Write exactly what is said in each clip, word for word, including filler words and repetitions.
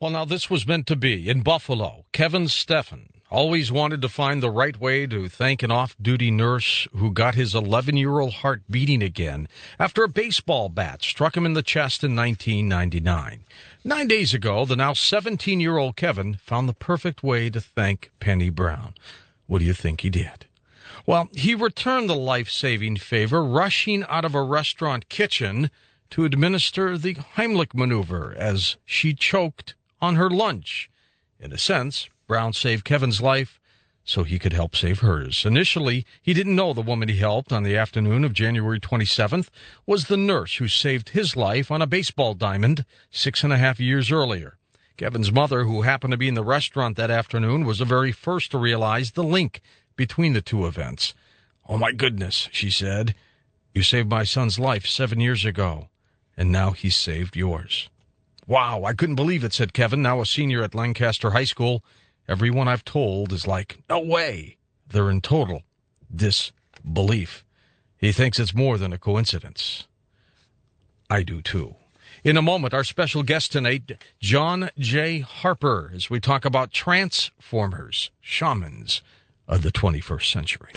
Well, now this was meant to be. In Buffalo, Kevin Steffen always wanted to find the right way to thank an off-duty nurse who got his eleven-year-old heart beating again after a baseball bat struck him in the chest in nineteen ninety-nine. Nine days ago, the now seventeen-year-old Kevin found the perfect way to thank Penny Brown. What do you think he did? Well, he returned the life-saving favor, rushing out of a restaurant kitchen to administer the Heimlich maneuver as she choked on her lunch. In a sense, Brown saved Kevin's life so he could help save hers. Initially, he didn't know the woman he helped on the afternoon of January twenty-seventh was the nurse who saved his life on a baseball diamond six and a half years earlier. Kevin's mother, who happened to be in the restaurant that afternoon, was the very first to realize the link between the two events. "Oh, my goodness," she said. "You saved my son's life seven years ago, and now he's saved yours." "Wow, I couldn't believe it," said Kevin, now a senior at Lancaster High School. "Everyone I've told is like, no way." They're in total disbelief. He thinks it's more than a coincidence. I do, too. In a moment, our special guest tonight, John J. Harper, as we talk about transformers, shamans of the twenty-first century.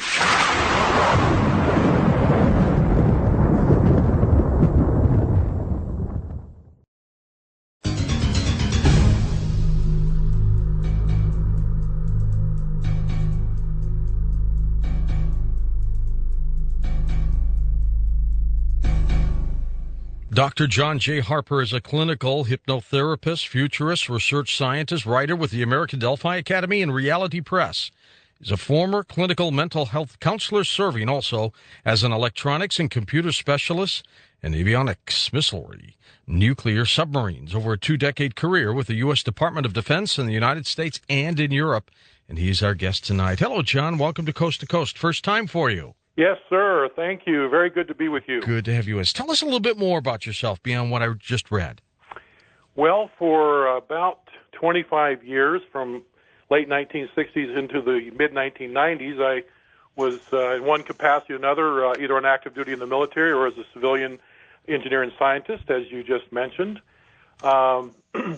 Doctor John J. Harper is a clinical hypnotherapist, futurist, research scientist, writer with the American Delphi Academy and Reality Press. He's a former clinical mental health counselor, serving also as an electronics and computer specialist and avionics, missilery, nuclear submarines, over a two-decade career with the U S Department of Defense in the United States and in Europe. And he's our guest tonight. Hello, John. Welcome to Coast to Coast. First time for you. Yes, sir. Thank you. Very good to be with you. Good to have you with us. Tell us a little bit more about yourself beyond what I just read. Well, for about twenty-five years, from late nineteen sixties into the mid nineteen nineties, I was uh, in one capacity or another, uh, either on active duty in the military or as a civilian engineer and scientist, as you just mentioned. Um,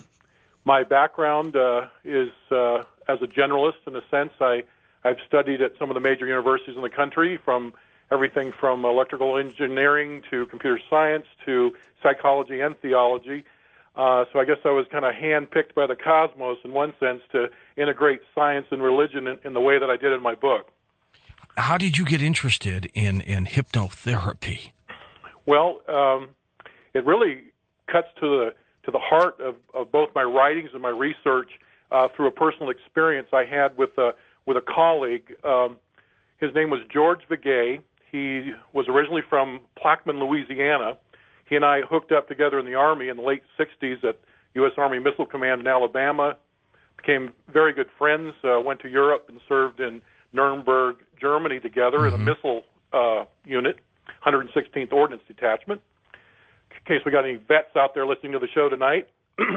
my background uh, is uh, as a generalist in a sense. I I've studied at some of the major universities in the country, from everything from electrical engineering to computer science to psychology and theology. Uh, so I guess I was kind of handpicked by the cosmos in one sense to integrate science and religion in, in the way that I did in my book. How did you get interested in, in hypnotherapy? Well, um, it really cuts to the to the heart of, of both my writings and my research uh, through a personal experience I had with a with a colleague. Um, his name was George Vigay. He was originally from Plaquemine, Louisiana. He and I hooked up together in the Army in the late sixties at U S Army Missile Command in Alabama, became very good friends, uh, went to Europe and served in Nuremberg, Germany together mm-hmm. in a missile uh, unit, one hundred sixteenth Ordnance Detachment. In case we got any vets out there listening to the show tonight.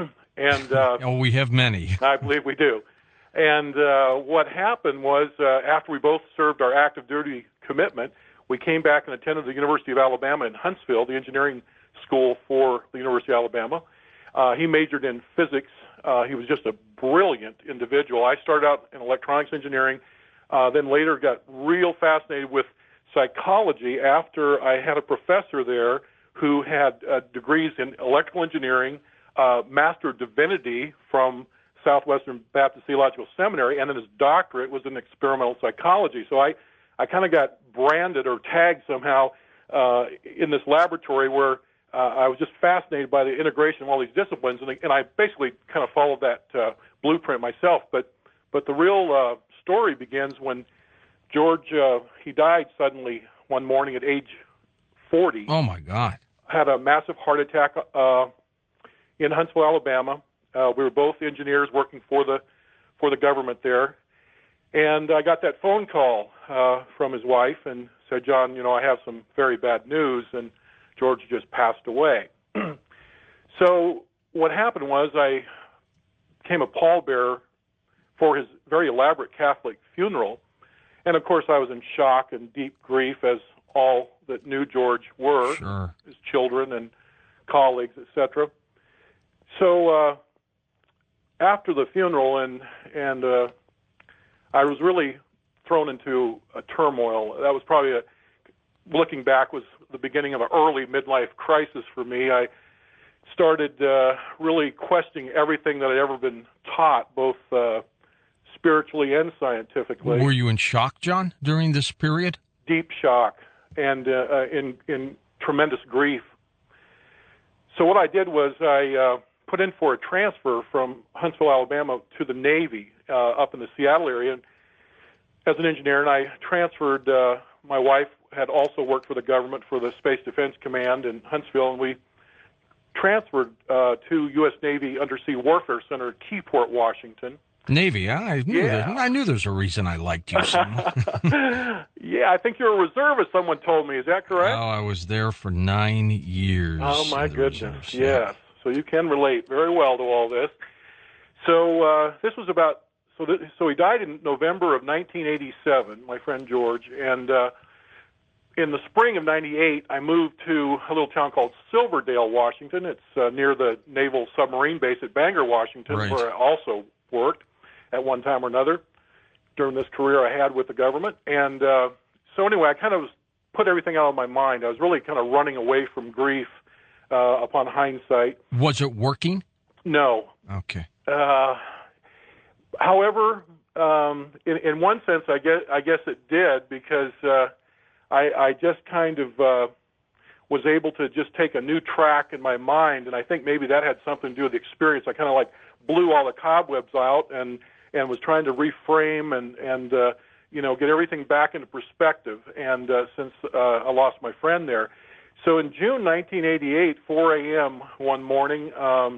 and uh, Oh, we have many. I believe we do. And uh, what happened was, uh, after we both served our active duty commitment, we came back and attended the University of Alabama in Huntsville, the engineering school for the University of Alabama. Uh, he majored in physics. Uh, he was just a brilliant individual. I started out in electronics engineering, uh, then later got real fascinated with psychology after I had a professor there who had uh, degrees in electrical engineering, uh, Master of Divinity from Southwestern Baptist Theological Seminary, and then his doctorate was in experimental psychology. So I, I kind of got branded or tagged somehow uh, in this laboratory where uh, I was just fascinated by the integration of all these disciplines, and, and I basically kind of followed that uh, blueprint myself. But but the real uh, story begins when George, uh, he died suddenly one morning at age forty. Oh, my God. Had a massive heart attack uh, in Huntsville, Alabama. Uh, we were both engineers working for the for the government there, and I got that phone call uh, from his wife and said, "John, you know, I have some very bad news, and George just passed away." So what happened was I became a pallbearer for his very elaborate Catholic funeral, and of course I was in shock and deep grief, as all that knew George were, sure. his children and colleagues, et cetera. So. Uh, after the funeral, and and uh, I was really thrown into a turmoil. That was probably a, looking back, was the beginning of an early midlife crisis for me. I started uh, really questioning everything that I'd ever been taught, both uh, spiritually and scientifically. Were you in shock, John, during this period? Deep shock and uh, uh, in in tremendous grief. So what I did was I uh, put in for a transfer from Huntsville, Alabama, to the Navy uh, up in the Seattle area as an engineer, and I transferred. Uh, my wife had also worked for the government for the Space Defense Command in Huntsville, and we transferred uh, to U S Navy Undersea Warfare Center at Keyport, Washington. Navy, I knew Yeah. that. I knew there's a reason I liked you so much. Yeah, I think you're a reservist, someone told me. Is that correct? Oh, I was there for nine years. Oh, my in the goodness. reserves, Yes. So you can relate very well to all this. So uh, this was about, so th- so he died in November of nineteen eighty-seven, my friend George, and uh, in the spring of ninety-eight, I moved to a little town called Silverdale, Washington. It's uh, near the Naval Submarine Base at Bangor, Washington, Right. where I also worked at one time or another during this career I had with the government. And uh, so anyway, I kind of put everything out of my mind. I was really kind of running away from grief uh, upon hindsight. Was it working? No. Okay. Uh, however, um, in, in one sense, I guess, I guess it did, because uh, I, I just kind of uh, was able to just take a new track in my mind, and I think maybe that had something to do with the experience. I kind of like blew all the cobwebs out and and was trying to reframe and and uh, you know, get everything back into perspective. And uh, since uh, I lost my friend there, so in June nineteen eighty-eight, four a.m. one morning, um,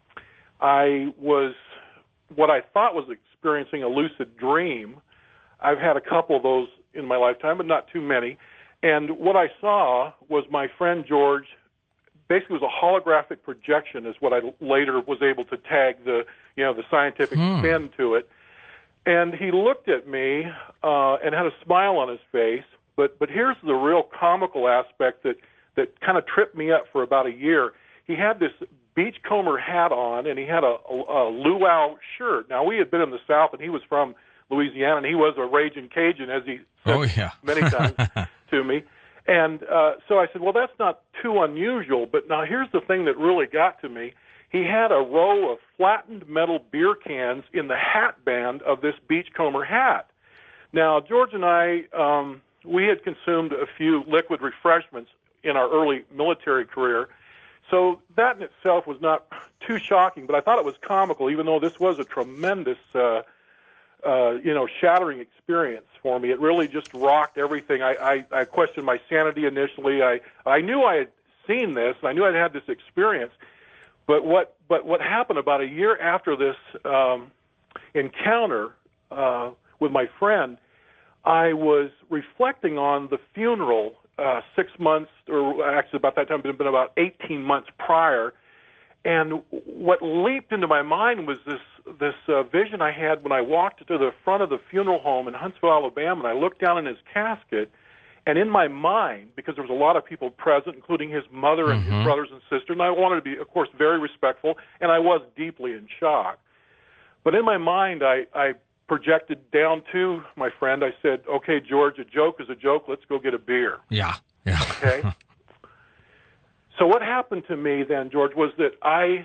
I was what I thought was experiencing a lucid dream. I've had a couple of those in my lifetime, but not too many. And what I saw was my friend George. Basically, it was a holographic projection, is what I later was able to tag the, you know, the scientific Hmm. spin to it. And he looked at me uh, and had a smile on his face. But but here's the real comical aspect that that kind of tripped me up for about a year. He had this beachcomber hat on, and he had a, a, a luau shirt. Now, we had been in the South, and he was from Louisiana, and he was a raging Cajun, as he said Oh, yeah. many times to me. And uh, so I said, well, that's not too unusual. But now here's the thing that really got to me. He had a row of flattened metal beer cans in the hat band of this beachcomber hat. Now, George and I, um, we had consumed a few liquid refreshments in our early military career. So that in itself was not too shocking, but I thought it was comical, even though this was a tremendous uh, Uh, you know, shattering experience for me. It really just rocked everything. I, I, I questioned my sanity initially. I, I knew I had seen this. I knew I'd had this experience. But what, but what happened about a year after this um, encounter uh, with my friend, I was reflecting on the funeral uh, six months, or actually about that time, it had been about eighteen months prior. And what leaped into my mind was this this uh, vision I had when I walked to the front of the funeral home in Huntsville, Alabama, and I looked down in his casket, and in my mind, because there was a lot of people present, including his mother and Mhm. his brothers and sisters, and I wanted to be, of course, very respectful, and I was deeply in shock. But in my mind, I, I projected down to my friend. I said, okay, George, a joke is a joke. Let's go get a beer. Yeah. Yeah. Okay? So what happened to me then, George, was that I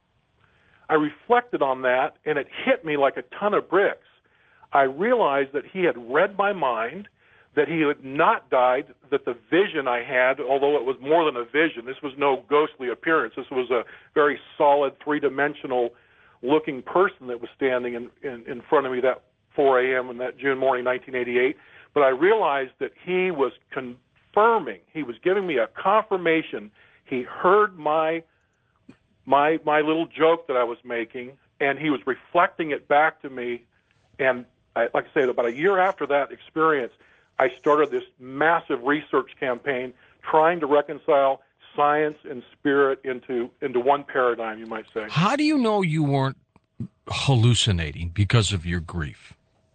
I reflected on that, and it hit me like a ton of bricks. I realized that he had read my mind, that he had not died, that the vision I had, although it was more than a vision, this was no ghostly appearance. This was a very solid, three-dimensional looking person that was standing in, in, in front of me that four a.m. in that June morning, nineteen eighty-eight. But I realized that he was confirming, he was giving me a confirmation. He heard my my my little joke that I was making, and he was reflecting it back to me. And I, like I say, about a year after that experience, I started this massive research campaign trying to reconcile science and spirit into into one paradigm, you might say. How do you know you weren't hallucinating because of your grief?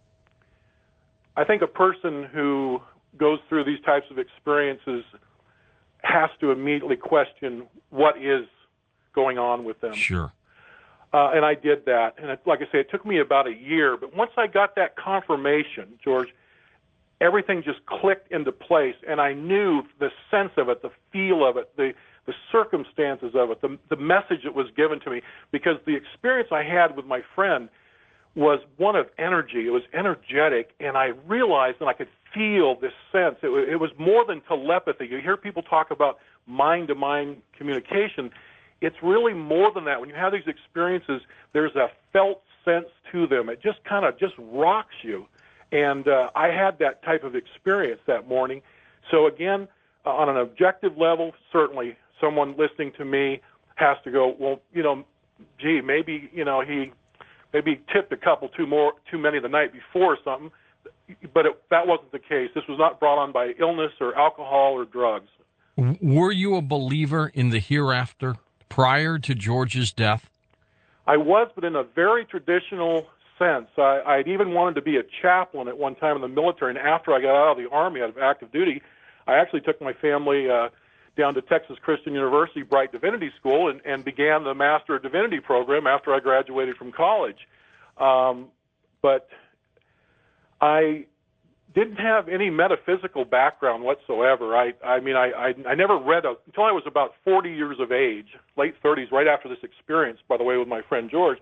I think a person who goes through these types of experiences has to immediately question what is going on with them. Sure. Uh, and I did that. And it, like I say, it took me about a year. But once I got that confirmation, George, everything just clicked into place. And I knew the sense of it, the feel of it, the, the circumstances of it, the, the message that was given to me. Because the experience I had with my friend was one of energy. It was energetic. And I realized that I could feel this sense. It, it was more than telepathy. You hear people talk about mind-to-mind communication. It's really more than that. When you have these experiences, there's a felt sense to them. It just kind of just rocks you. And uh, I had that type of experience that morning. So again, uh, on an objective level, certainly someone listening to me has to go, well, you know, gee, maybe, you know, he maybe tipped a couple too more, too many the night before or something. But it, that wasn't the case. This was not brought on by illness or alcohol or drugs. Were you a believer in the hereafter prior to George's death? I was, but in a very traditional sense. I, I'd even wanted to be a chaplain at one time in the military, and after I got out of the Army, out of active duty, I actually took my family uh, down to Texas Christian University Bright Divinity School and, and began the Master of Divinity program after I graduated from college. Um, but I didn't have any metaphysical background whatsoever. I, I mean, I, I, I never read a, until I was about forty years of age, late thirties, right after this experience, by the way, with my friend George.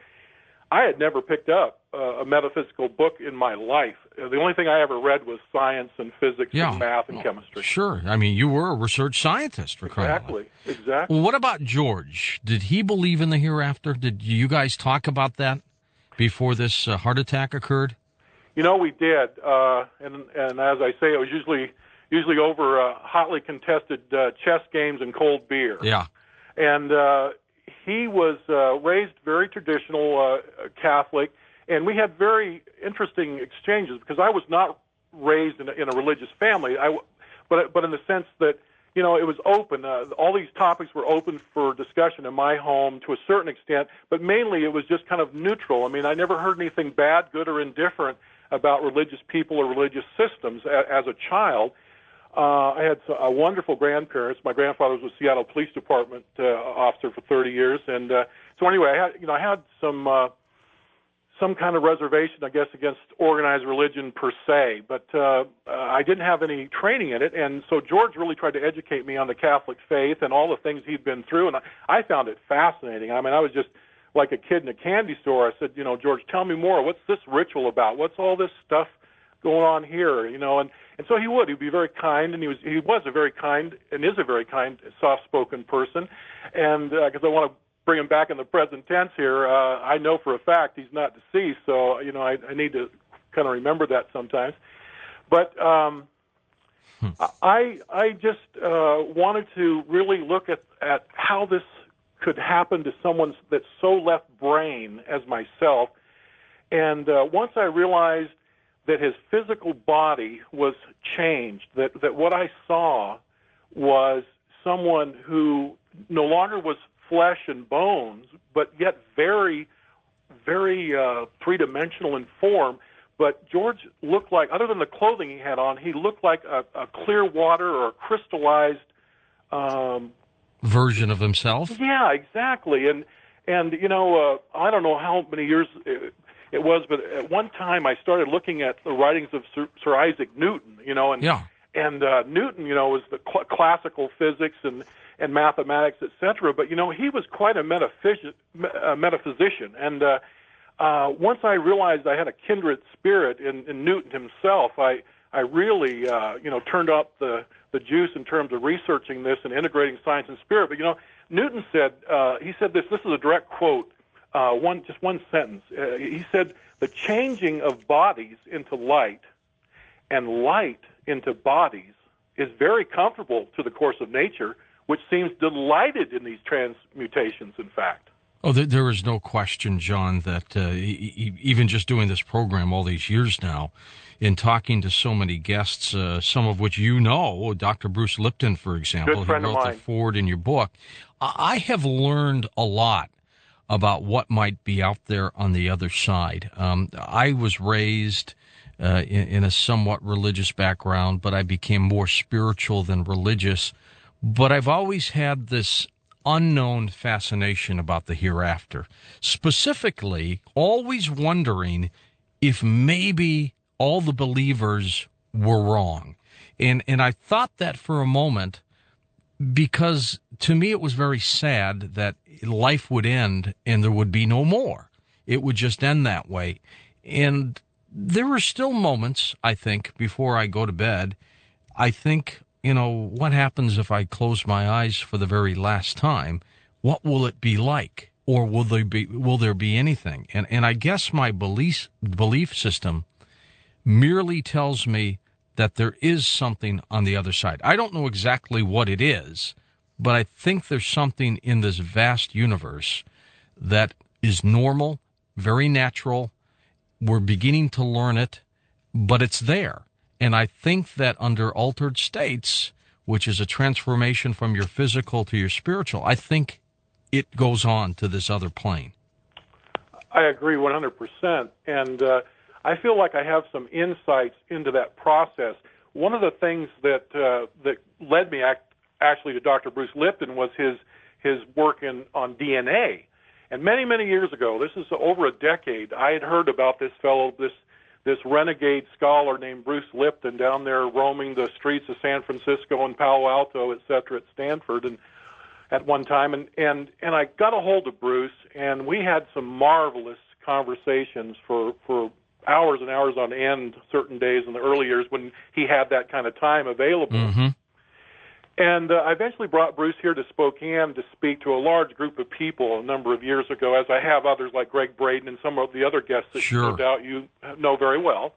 I had never picked up uh, a metaphysical book in my life. Uh, the only thing I ever read was science and physics yeah. and math and well, chemistry. Sure. I mean, you were a research scientist. For exactly, exactly. Well, what about George? Did he believe in the hereafter? Did you guys talk about that before this uh, heart attack occurred? You know, we did, uh, and and as I say, it was usually usually over uh, hotly contested uh, chess games and cold beer. Yeah. And uh, he was uh, raised very traditional uh, Catholic, and we had very interesting exchanges because I was not raised in a, in a religious family. I, but but in the sense that you know it was open. Uh, all these topics were open for discussion in my home to a certain extent, but mainly it was just kind of neutral. I mean, I never heard anything bad, good, or indifferent about religious people or religious systems as a child. Uh, I had a wonderful grandparents. My grandfather was a Seattle Police Department uh, officer for thirty years, and uh, so anyway, I had you know I had some uh, some kind of reservation, I guess, against organized religion per se, but uh, I didn't have any training in it, and so George really tried to educate me on the Catholic faith and all the things he'd been through, and I, I found it fascinating. I mean, I was just like a kid in a candy store. I said, you know, George, tell me more. What's this ritual about? What's all this stuff going on here? You know, and, and so he would. He'd be very kind, and he was he was a very kind and is a very kind, soft-spoken person. And because uh, I want to bring him back in the present tense here, uh, I know for a fact he's not deceased. So you know, I, I need to kind of remember that sometimes. But um, hmm. I I just uh, wanted to really look at at how this could happen to someone that's so left brain as myself. And uh, once I realized that his physical body was changed, that, that what I saw was someone who no longer was flesh and bones, but yet very, very uh, three-dimensional in form. But George looked like, other than the clothing he had on, he looked like a, a clear water or a crystallized um, version of himself. Yeah, exactly. And and you know, uh, I don't know how many years it, it was, but at one time I started looking at the writings of Sir, Sir Isaac Newton. You know, and yeah. and uh, Newton, you know, was the cl- classical physics and and mathematics, et cetera. But you know, he was quite a metaphys- uh, metaphysician. And uh, uh, once I realized I had a kindred spirit in, in Newton himself, I I really uh, you know turned up the the juice in terms of researching this and integrating science and spirit. But, you know, Newton said, uh, he said this, this is a direct quote, uh, one just one sentence. Uh, he said, the changing of bodies into light and light into bodies is very comfortable to the course of nature, which seems delighted in these transmutations, in fact. Oh, there, there is no question, John, that uh, e- even just doing this program all these years now, in talking to so many guests, uh, some of which you know, Doctor Bruce Lipton, for example, Good friend who of wrote mine. the foreword in your book, I have learned a lot about what might be out there on the other side. Um, I was raised uh, in, in a somewhat religious background, but I became more spiritual than religious. But I've always had this unknown fascination about the hereafter, specifically always wondering if maybe all the believers were wrong. And, and I thought that for a moment because to me it was very sad that life would end and there would be no more. It would just end that way. And there are still moments, I think, before I go to bed, I think, you know, what happens if I close my eyes for the very last time? What will it be like? Or will there be will there be anything? And and I guess my belief belief system merely tells me that there is something on the other side. I don't know exactly what it is, but I think there's something in this vast universe that is normal, very natural. We're beginning to learn it, but it's there. And I think that under altered states, which is a transformation from your physical to your spiritual, I think it goes on to this other plane. I agree one hundred percent. And uh, I feel like I have some insights into that process. One of the things that uh, that led me act, actually to Doctor Bruce Lipton was his his work in on D N A. And many, many years ago, this is over a decade, I had heard about this fellow, this this renegade scholar named Bruce Lipton down there roaming the streets of San Francisco and Palo Alto, et cetera, at Stanford and at one time. And, and, and I got a hold of Bruce, and we had some marvelous conversations for, for hours and hours on end certain days in the early years when he had that kind of time available. Mm-hmm. And uh, I eventually brought Bruce here to Spokane to speak to a large group of people a number of years ago, as I have others like Greg Braden and some of the other guests that Sure. no doubt you know very well.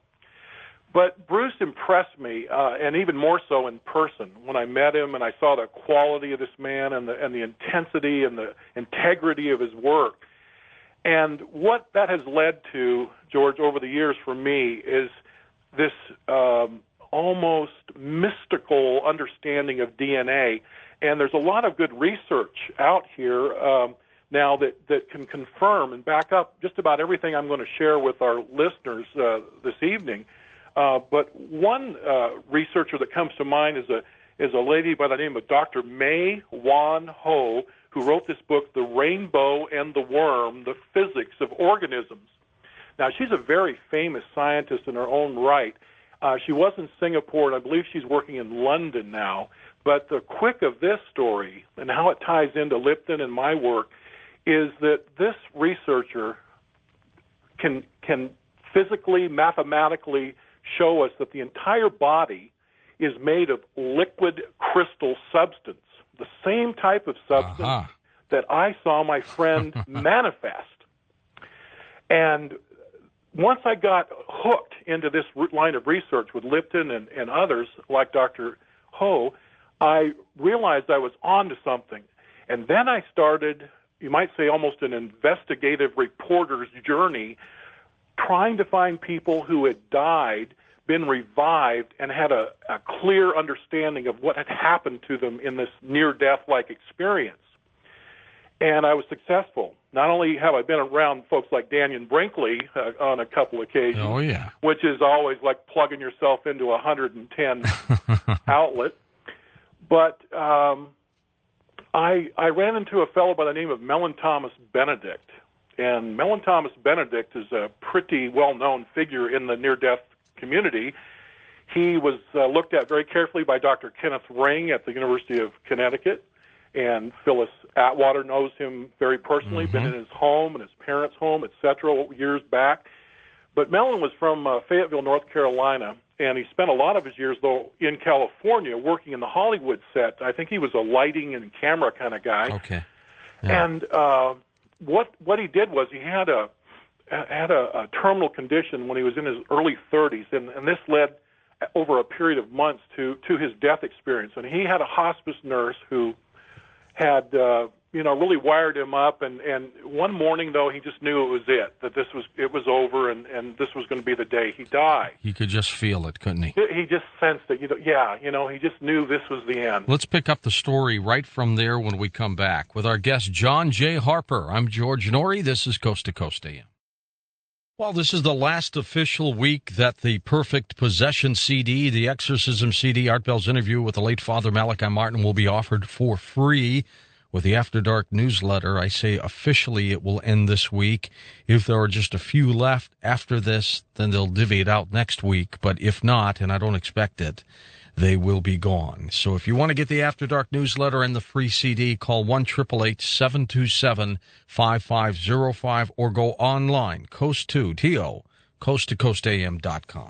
But Bruce impressed me, uh, and even more so in person, when I met him and I saw the quality of this man and the, and the intensity and the integrity of his work. And what that has led to, George, over the years for me is this um, almost mystical understanding of D N A. And there's a lot of good research out here um, now that, that can confirm and back up just about everything I'm going to share with our listeners uh, this evening. Uh, but one uh, researcher that comes to mind is a is a lady by the name of Doctor May Wan Ho, who wrote this book, The Rainbow and the Worm, The Physics of Organisms. Now, she's a very famous scientist in her own right. Uh, she was in Singapore, and I believe she's working in London now. But the quick of this story and how it ties into Lipton and my work is that this researcher can can physically, mathematically show us that the entire body is made of liquid crystal substance, the same type of substance uh-huh. that I saw my friend manifest. And once I got hooked into this line of research with Lipton and, and others like Doctor Ho, I realized I was onto something. And then I started, you might say, almost an investigative reporter's journey, trying to find people who had died, been revived, and had a, a clear understanding of what had happened to them in this near-death-like experience. And I was successful. Not only have I been around folks like Daniel Brinkley uh, on a couple occasions, oh, yeah. which is always like plugging yourself into a one hundred ten outlet, but um, I, I ran into a fellow by the name of Mellon Thomas Benedict. And Mellon Thomas Benedict is a pretty well-known figure in the near-death community. He was uh, looked at very carefully by Doctor Kenneth Ring at the University of Connecticut, and Phyllis Atwater knows him very personally, mm-hmm. been in his home and his parents' home, et cetera, years back. But Mellon was from uh, Fayetteville, North Carolina, and he spent a lot of his years, though, in California working in the Hollywood set. I think he was a lighting and camera kind of guy. Okay. Yeah. And uh, what what he did was he had a had a, a terminal condition when he was in his early thirties, and, and this led over a period of months to, to his death experience. And he had a hospice nurse who had, uh, you know, really wired him up. And, and one morning, though, he just knew it was it, that this was it was over, and, and this was going to be the day he died. He could just feel it, couldn't he? He just sensed it. You know, yeah, you know, he just knew this was the end. Let's pick up the story right from there when we come back with our guest, John J. Harper. I'm George Noory. This is Coast to Coast A M. Well, this is the last official week that the Perfect Possession C D, the Exorcism C D, Art Bell's interview with the late Father Malachi Martin will be offered for free with the After Dark newsletter. I say officially it will end this week. If there are just a few left after this, then they'll divvy it out next week. But if not, and I don't expect it, they will be gone. So if you want to get the After Dark newsletter and the free C D, call one eight eight eight, seven two seven, five five zero five or go online, Coast to, T O, coast to coast A M dot com.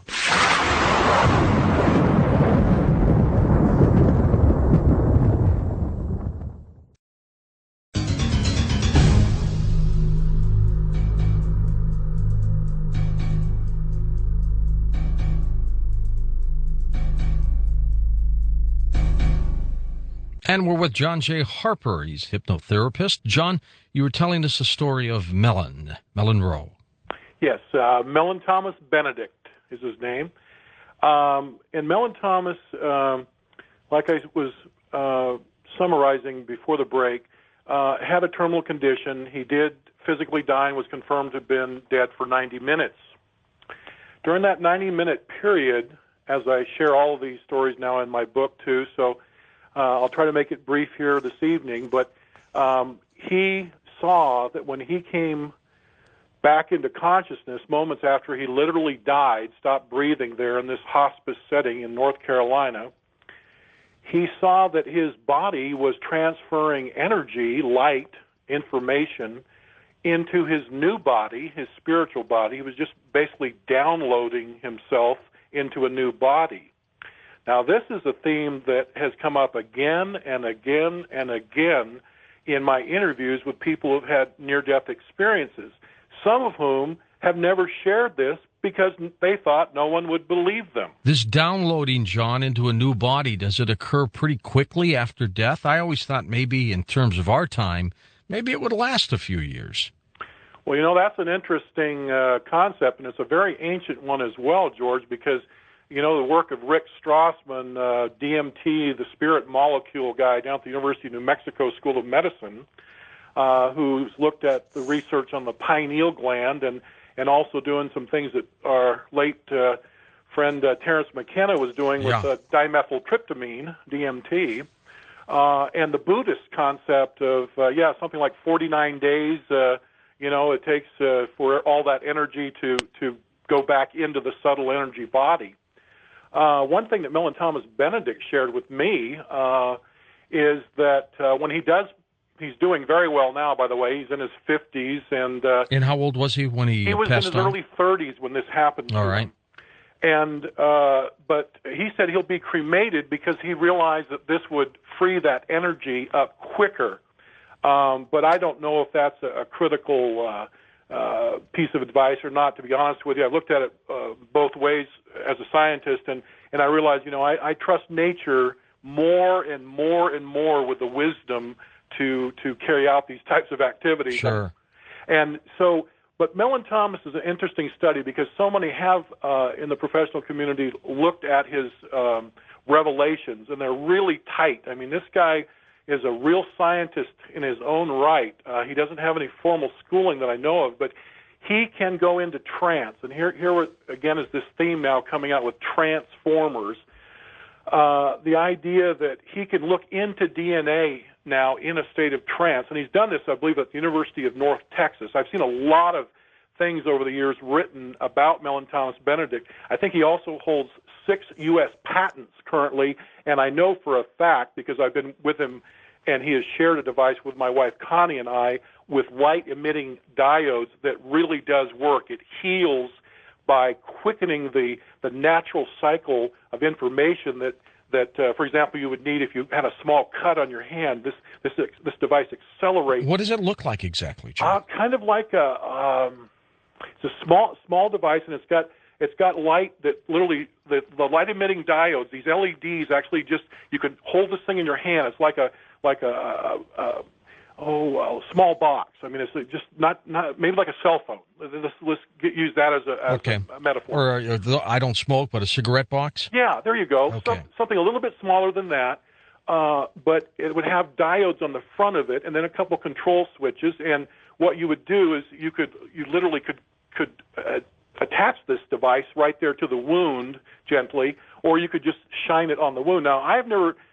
And we're with John J. Harper. He's a hypnotherapist. John, you were telling us a story of Mellon, Mellon Rowe. Yes, uh, Mellon Thomas Benedict is his name. Um, and Mellon Thomas, um, like I was uh, summarizing before the break, uh, had a terminal condition. He did physically die and was confirmed to have been dead for ninety minutes. During that ninety-minute period, as I share all of these stories now in my book too, so Uh, I'll try to make it brief here this evening, but um, he saw that when he came back into consciousness moments after he literally died, stopped breathing there in this hospice setting in North Carolina, he saw that his body was transferring energy, light, information into his new body, his spiritual body. He was just basically downloading himself into a new body. Now, this is a theme that has come up again and again and again in my interviews with people who've had near-death experiences, some of whom have never shared this because they thought no one would believe them. This downloading, John, into a new body, does it occur pretty quickly after death? I always thought maybe in terms of our time, maybe it would last a few years. Well, you know, that's an interesting uh, concept, and it's a very ancient one as well, George, because you know, the work of Rick Strassman, uh, D M T, the spirit molecule guy down at the University of New Mexico School of Medicine, uh, who's looked at the research on the pineal gland and, and also doing some things that our late uh, friend uh, Terence McKenna was doing with yeah. uh, dimethyltryptamine, D M T, uh, and the Buddhist concept of, uh, yeah, something like forty-nine days, uh, you know, it takes uh, for all that energy to, to go back into the subtle energy body. Uh, one thing that Mellon Thomas Benedict shared with me uh, is that uh, when he does, he's doing very well now, by the way. He's in his fifties. And uh, and how old was he when he, he was passed in his on? early thirties when this happened to All right. him. And, uh, but he said he'll be cremated because he realized that this would free that energy up quicker. Um, but I don't know if that's a, a critical uh, uh, piece of advice or not, to be honest with you. I've looked at it uh, both ways as a scientist, and, and I realized, you know, I, I trust nature more and more and more with the wisdom to to carry out these types of activities. Sure. And so, but Mellon Thomas is an interesting study because so many have uh, in the professional community looked at his um, revelations, and they're really tight. I mean, this guy is a real scientist in his own right. Uh, he doesn't have any formal schooling that I know of, but he can go into trance. And here, here again is this theme now coming out with transformers. Uh, the idea that he can look into D N A now in a state of trance. And he's done this, I believe, at the University of North Texas. I've seen a lot of things over the years written about Mellon Thomas Benedict. I think he also holds six U S patents currently, and I know for a fact, because I've been with him, and he has shared a device with my wife Connie and I with light-emitting diodes that really does work. It heals by quickening the, the natural cycle of information that, that uh, for example, you would need if you had a small cut on your hand. This this this device accelerates. What does it look like exactly, John? Uh, kind of like a um, it's a small small device, and it's got it's got light that literally the the light emitting diodes. These L E Ds actually just you could hold this thing in your hand. It's like a like a, a, a oh a small box. I mean, it's just not not maybe like a cell phone. Let's, let's get, use that as a, as okay. a metaphor. Or uh, I don't smoke, but a cigarette box. Yeah, there you go. Okay. Some, something a little bit smaller than that. Uh, but it would have diodes on the front of it, and then a couple control switches. And what you would do is you could, you literally could could uh, attach this device right there to the wound gently, or you could just shine it on the wound. Now, I've never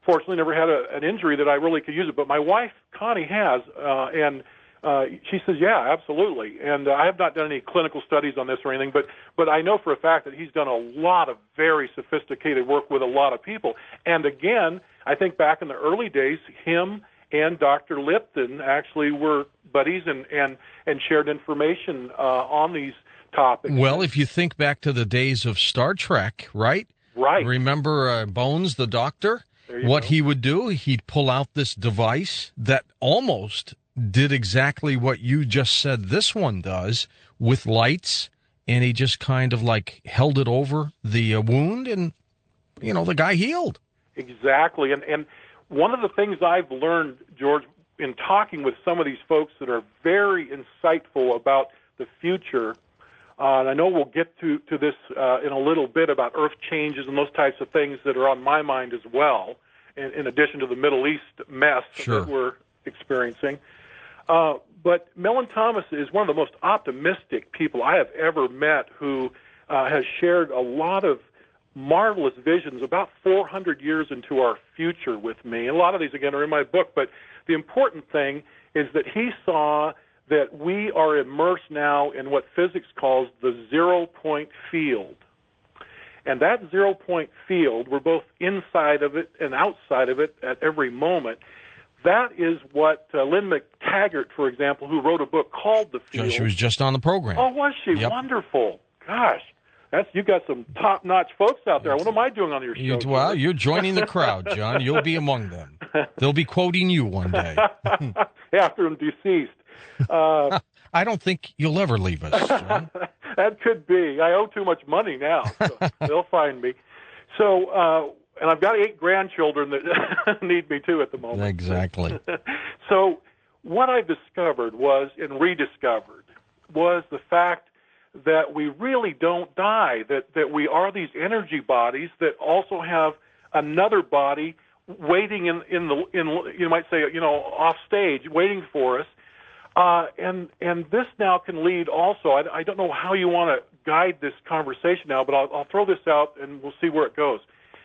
fortunately never had a, an injury that I really could use it. But my wife, Connie, has, uh, and uh, she says, yeah, absolutely. And uh, I have not done any clinical studies on this or anything, but, but I know for a fact that he's done a lot of very sophisticated work with a lot of people. And again, I think back in the early days, him and Doctor Lipton actually were buddies and, and, and shared information uh, on these topics. Well, if you think back to the days of Star Trek, right? Right. Remember uh, Bones, the doctor? What go. he would do, he'd pull out this device that almost did exactly what you just said this one does with lights, and he just kind of like held it over the uh, wound, and, you know, the guy healed. Exactly. And, and one of the things I've learned, George, in talking with some of these folks that are very insightful about the future, uh, and I know we'll get to, to this uh, in a little bit about Earth changes and those types of things that are on my mind as well, in, in addition to the Middle East mess Sure. that we're experiencing. Uh, but Mellon Thomas is one of the most optimistic people I have ever met, who uh, has shared a lot of marvelous visions about four hundred years into our future with me. And a lot of these, again, are in my book, but the important thing is that he saw that we are immersed now in what physics calls the zero-point field. And that zero-point field, we're both inside of it and outside of it at every moment. That is what uh, Lynn McTaggart, for example, who wrote a book called The Field. She was just on the program. Oh, was she? Yep. Wonderful. Gosh, that's you got some top-notch folks out there. What am I doing on your show? You, well, you're joining the crowd, John. You'll be among them. They'll be quoting you one day. After I'm deceased. Uh, I don't think you'll ever leave us, John. That could be. I owe too much money now, so they'll find me. So, uh, and I've got eight grandchildren that need me too at the moment. Exactly. So what I discovered was, and rediscovered, was the fact that we really don't die, that, that we are these energy bodies that also have another body waiting in, in the, in, you might say, you know, off stage, waiting for us. Uh, and and this now can lead also, I, I don't know how you want to guide this conversation now, but I'll, I'll throw this out and we'll see where it goes.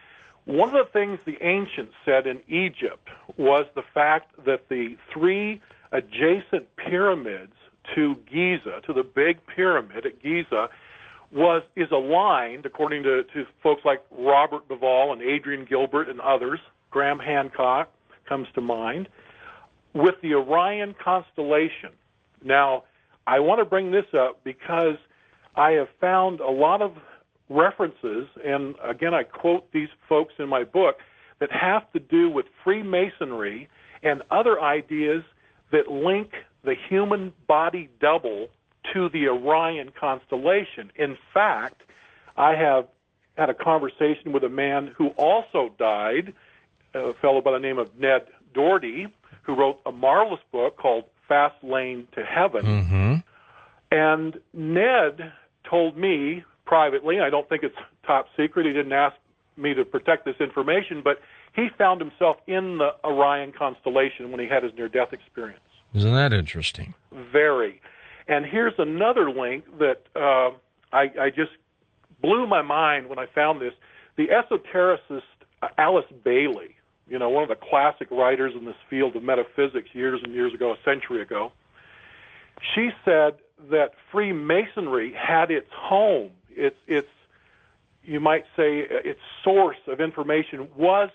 One of the things the ancients said in Egypt was the fact that the three adjacent pyramids to Giza, to the big pyramid at Giza, was is aligned, according to, to folks like Robert Duvall and Adrian Gilbert and others, Graham Hancock comes to mind, with the Orion constellation. Now, I want to bring this up because I have found a lot of references, and again, I quote these folks in my book, that have to do with Freemasonry and other ideas that link the human body double to the Orion constellation. In fact, I have had a conversation with a man who also died, a fellow by the name of Ned Doherty, who wrote a marvelous book called Fast Lane to Heaven. Mm-hmm. And Ned told me privately, I don't think it's top secret, he didn't ask me to protect this information, but he found himself in the Orion constellation when he had his near-death experience. Isn't that interesting? Very. And here's another link that uh, I, I just blew my mind when I found this. The esotericist uh, Alice Bailey, you know, one of the classic writers in this field of metaphysics years and years ago, a century ago, she said that Freemasonry had its home, its, its you might say, its source of information was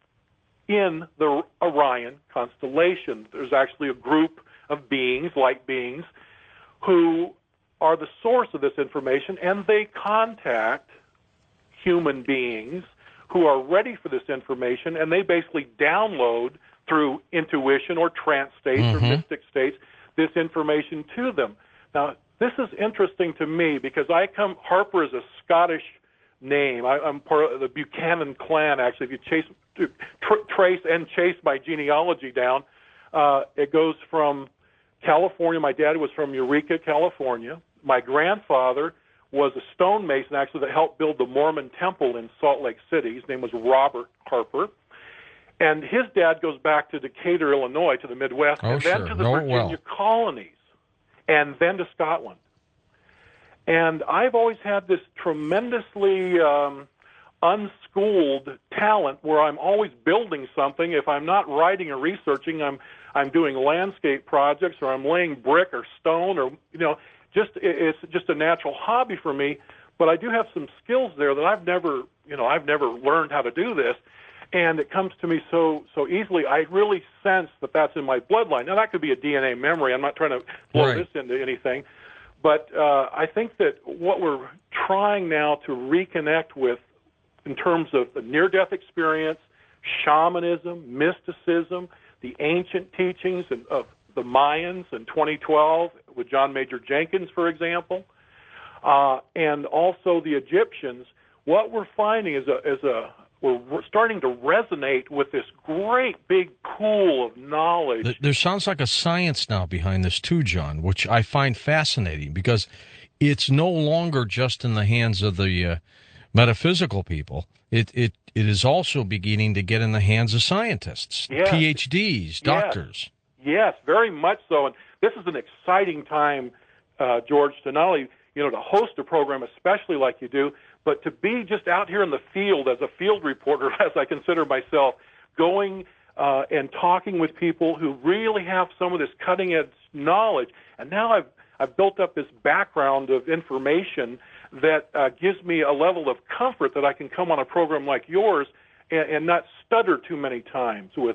in the Orion constellation. There's actually a group of beings, light beings, who are the source of this information, and they contact human beings who are ready for this information, and they basically download through intuition or trance states Mm-hmm. or mystic states this information to them. Now, this is interesting to me because I come, Harper is a Scottish name. I, I'm part of the Buchanan clan, actually. If you chase, tr- trace and chase my genealogy down, uh, it goes from California. My dad was from Eureka, California. My grandfather was a stonemason, actually, that helped build the Mormon temple in Salt Lake City. His name was Robert Harper. And his dad goes back to Decatur, Illinois, to the Midwest, Oh, and then sure. to the Know it Virginia well. colonies, and then to Scotland. And I've always had this tremendously um, unschooled talent where I'm always building something. If I'm not writing or researching, I'm I'm doing landscape projects, or I'm laying brick or stone, or you know, just it's just a natural hobby for me. But I do have some skills there that I've never, you know, I've never learned how to do this, and it comes to me so so easily. I really sense that that's in my bloodline. Now that could be a D N A memory. I'm not trying to blow Right. this into anything, but uh, I think that what we're trying now to reconnect with, in terms of the near-death experience, shamanism, mysticism, the ancient teachings of the Mayans in twenty twelve with John Major Jenkins, for example, uh, and also the Egyptians. What we're finding is a, is a we're starting to resonate with this great big pool of knowledge. Th- There sounds like a science now behind this too, John, which I find fascinating because it's no longer just in the hands of the uh, metaphysical people. It it it is also beginning to get in the hands of scientists, Yes. P H Ds, doctors. Yes, very much so. And this is an exciting time, uh, George, to not only, you know, to host a program, especially like you do, but to be just out here in the field as a field reporter, as I consider myself, going uh, and talking with people who really have some of this cutting-edge knowledge. And now I've I've built up this background of information that uh, gives me a level of comfort that I can come on a program like yours and, and not stutter too many times with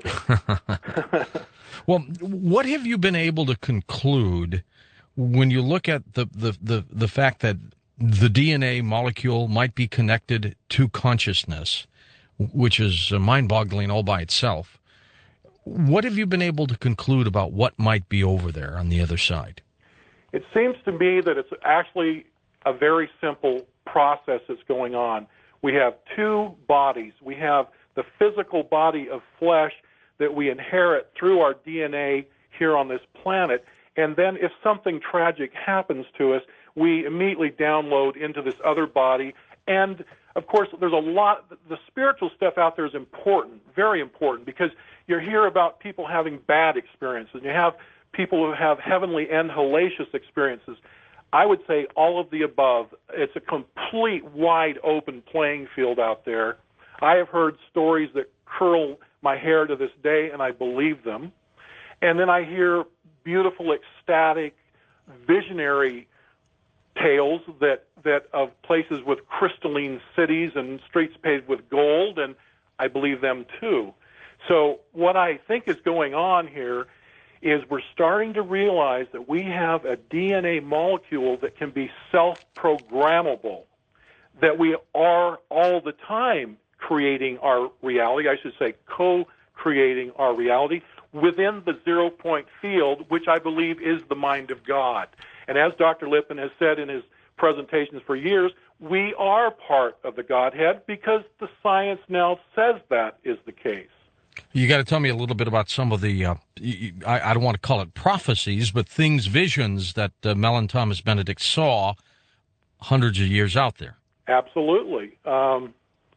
it. Well, what have you been able to conclude when you look at the, the, the, the fact that the D N A molecule might be connected to consciousness, which is mind-boggling all by itself? What have you been able to conclude about what might be over there on the other side? It seems to me that it's actually a very simple process that's going on. We have two bodies. We have the physical body of flesh that we inherit through our D N A here on this planet, and then if something tragic happens to us, we immediately download into this other body. And of course, there's a lot, the spiritual stuff out there is important, very important, because you hear about people having bad experiences. You have people who have heavenly and hellacious experiences. I would say all of the above. It's a complete wide open playing field out there. I have heard stories that curl my hair to this day, and I believe them. And then I hear beautiful, ecstatic, visionary tales that, that of places with crystalline cities and streets paved with gold, and I believe them too. So what I think is going on here is we're starting to realize that we have a D N A molecule that can be self-programmable, that we are all the time creating our reality, I should say co-creating our reality within the zero-point field, which I believe is the mind of God. And as Doctor Lippman has said in his presentations for years, we are part of the Godhead because the science now says that is the case. You got to tell me a little bit about some of the, uh, I, I don't want to call it prophecies, but things, visions that uh, Mellon Thomas Benedict saw hundreds of years out there. Absolutely. Um,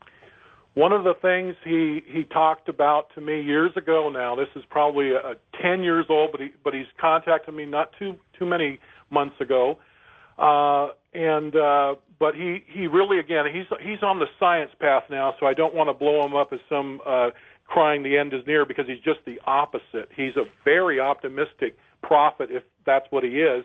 one of the things he, he talked about to me years ago now, this is probably a, a ten years old, but, he, but he's contacted me not too, too many months ago. Uh, and uh, but he, he really, again, he's, he's on the science path now, so I don't want to blow him up as some uh, crying the end is near, because he's just the opposite. He's a very optimistic prophet, if that's what he is.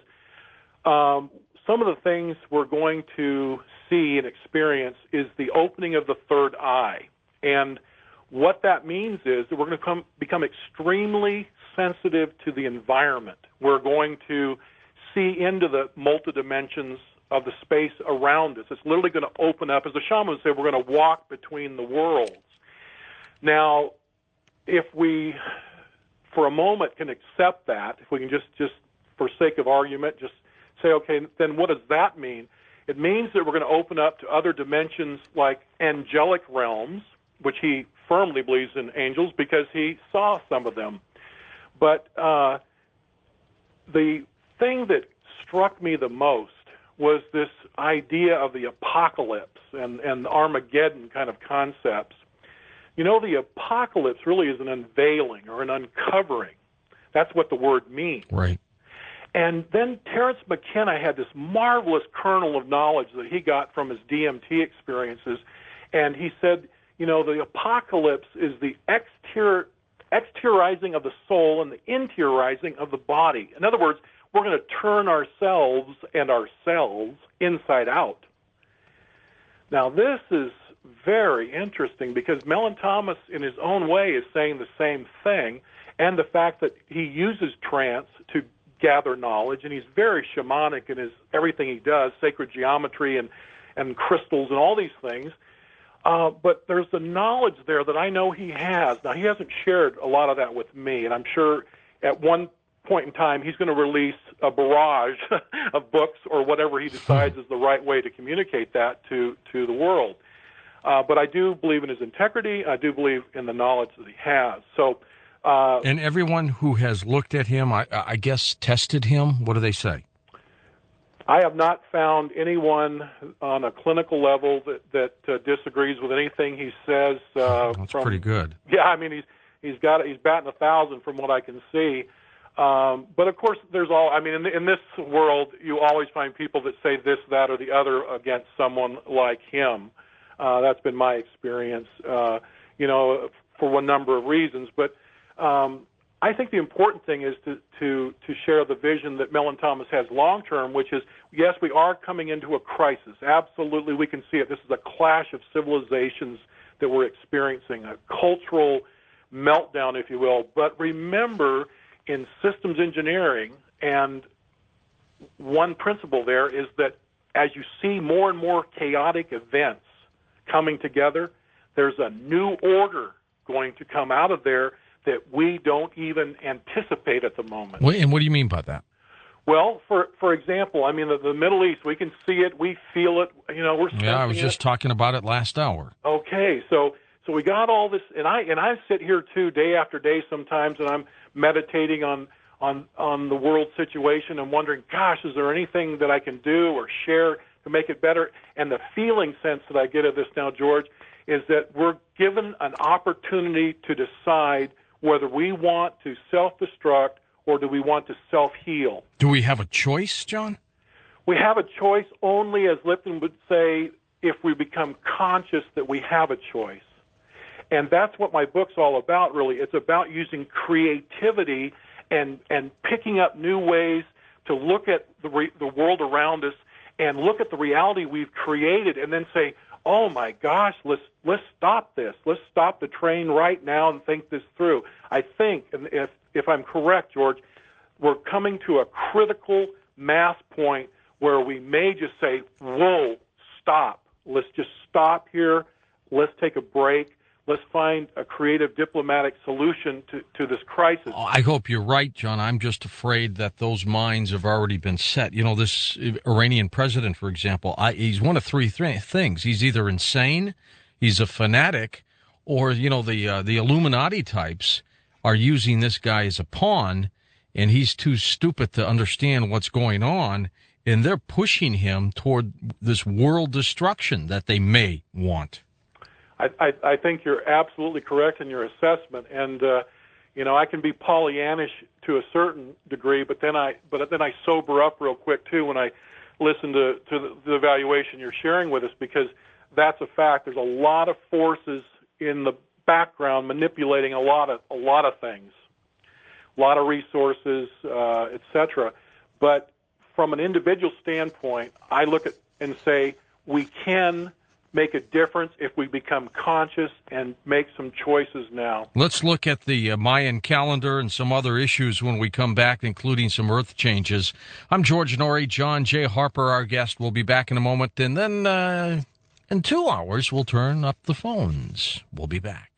Um, some of the things we're going to see and experience is the opening of the third eye. And what that means is that we're going to come, become extremely sensitive to the environment. We're going to see into the multidimensions of the space around us. It's literally going to open up. As the shaman would say, we're going to walk between the worlds. Now, if we, for a moment, can accept that, if we can just, just for sake of argument, just say, okay, then what does that mean? It means that we're going to open up to other dimensions like angelic realms, which he firmly believes in angels because he saw some of them. But uh, the thing that struck me the most was this idea of the apocalypse and, and Armageddon kind of concepts. You know, the apocalypse really is an unveiling or an uncovering. That's what the word means. Right. And then Terence McKenna had this marvelous kernel of knowledge that he got from his D M T experiences, And he said, you know, the apocalypse is the exterior, exteriorizing of the soul and the interiorizing of the body. In other words, we're going to turn ourselves and ourselves inside out. Now, this is very interesting because Mellon Thomas, in his own way, is saying the same thing, and the fact that he uses trance to gather knowledge, and he's very shamanic in his everything he does, sacred geometry and, and crystals and all these things. Uh, but there's the knowledge there that I know he has. Now, he hasn't shared a lot of that with me, and I'm sure at one point in time he's going to release a barrage of books or whatever he decides is the right way to communicate that to, to the world. Uh, but I do believe in his integrity. I do believe in the knowledge that he has. So, uh, and everyone who has looked at him, I, I guess, tested him. What do they say? I have not found anyone on a clinical level that that uh, disagrees with anything he says. Uh, That's from, pretty good. Yeah, I mean he's he's got he's batting a thousand from what I can see. Um, but of course, there's all. I mean, in, in this world, you always find people that say this, that, or the other against someone like him. Uh, that's been my experience, uh, you know, for one number of reasons. But um, I think the important thing is to, to, to share the vision that Mellon Thomas has long-term, which is, yes, we are coming into a crisis. Absolutely, we can see it. This is a clash of civilizations that we're experiencing, a cultural meltdown, if you will. But remember, in systems engineering, and one principle there is that as you see more and more chaotic events coming together, there's a new order going to come out of there that we don't even anticipate at the moment. Wait, and what do you mean by that? Well, for for example, I mean, the, the Middle East, we can see it, we feel it, you know, we're Yeah, I was just it. talking about it last hour. Okay, so so we got all this, and I and I sit here too, day after day sometimes, and I'm meditating on on on the world situation and wondering, gosh, is there anything that I can do or share to make it better? And the feeling sense that I get of this now, George, is that we're given an opportunity to decide whether we want to self-destruct or do we want to self-heal. Do we have a choice, John? We have a choice only, as Lipton would say, if we become conscious that we have a choice. And that's what my book's all about, really. It's about using creativity and, and picking up new ways to look at the, re- the world around us and look at the reality we've created and then say, oh my gosh, let's let's stop this. Let's stop the train right now and think this through. I think, and if if I'm correct, George, we're coming to a critical mass point where we may just say, whoa, stop. Let's just stop here. Let's take a break. Let's find a creative diplomatic solution to, to this crisis. I hope you're right, John. I'm just afraid that those minds have already been set. You know, this Iranian president, for example, I, he's one of three th- things. He's either insane, he's a fanatic, or, you know, the uh, the Illuminati types are using this guy as a pawn, and he's too stupid to understand what's going on, and they're pushing him toward this world destruction that they may want. I, I, I think you're absolutely correct in your assessment, and uh, you know I can be Pollyannish to a certain degree, but then I but then I sober up real quick too when I listen to to the, the evaluation you're sharing with us, because that's a fact. There's a lot of forces in the background manipulating a lot of a lot of things, a lot of resources, uh, et cetera. But from an individual standpoint, I look at and say we can make a difference if we become conscious and make some choices now. Let's look at the uh, Mayan calendar and some other issues when we come back, including some earth changes. I'm George Noory. John J. Harper, our guest, will be back in a moment. And then uh, in two hours, we'll turn up the phones. We'll be back.